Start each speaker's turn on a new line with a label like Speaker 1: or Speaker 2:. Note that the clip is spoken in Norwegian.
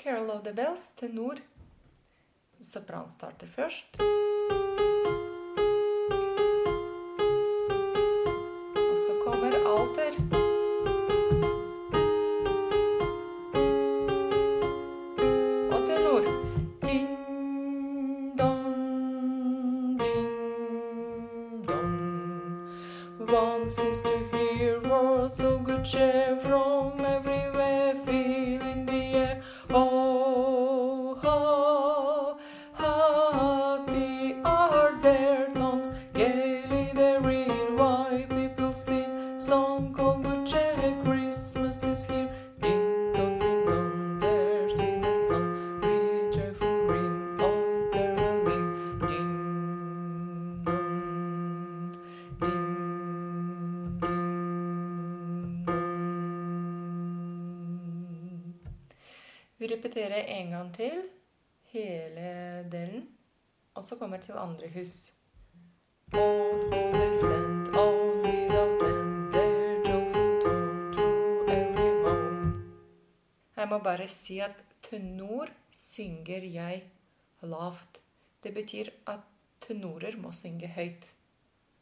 Speaker 1: Carol of the Bells, tenor. Sopran starter først. Og så kommer alter. Og tenor. Ding, dong, ding, dong. One seems to hear words of good cheer from everywhere, feeling the air. Oh, ha, happy are their tones, gaily they ring, while people sing song of good cheer. Christmas is here. Ding dong, there see the sun with joyful ring of caroling. Ding dong, ding. Vi repeterer en gang til, hele delen, og så kommer til andre hus. On they sent, on without end, their joyful tone to every home. Jeg må bare si at tenor synger jeg lavt. Det betyr at tenorer må synge høyt.